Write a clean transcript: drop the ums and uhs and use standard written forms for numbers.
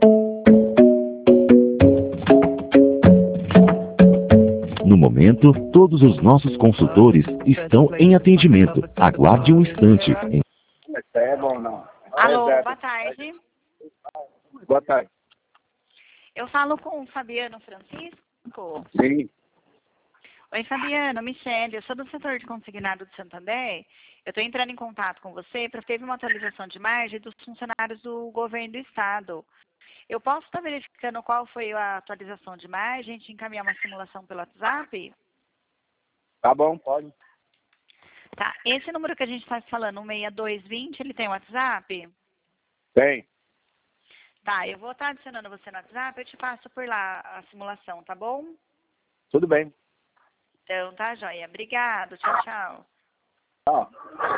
No momento, todos os nossos consultores estão em atendimento. Aguarde um instante. É bom, não. Alô, boa tarde. Boa tarde. Eu falo com o Fabiano Francisco. Sim. Oi, Fabiano, Michele, eu sou do setor de consignado de Santander. Eu estou entrando em contato com você porque teve uma atualização de margem dos funcionários do governo do estado. Eu posso estar verificando qual foi a atualização de margem, te encaminhar uma simulação pelo WhatsApp? Tá bom, pode. Tá, esse número que a gente está falando, 16220, ele tem WhatsApp? Tem. Tá, eu vou estar adicionando você no WhatsApp, eu te passo por lá a simulação, tá bom? Tudo bem. Então, tá, joia. Obrigado, tchau, tchau. Ó.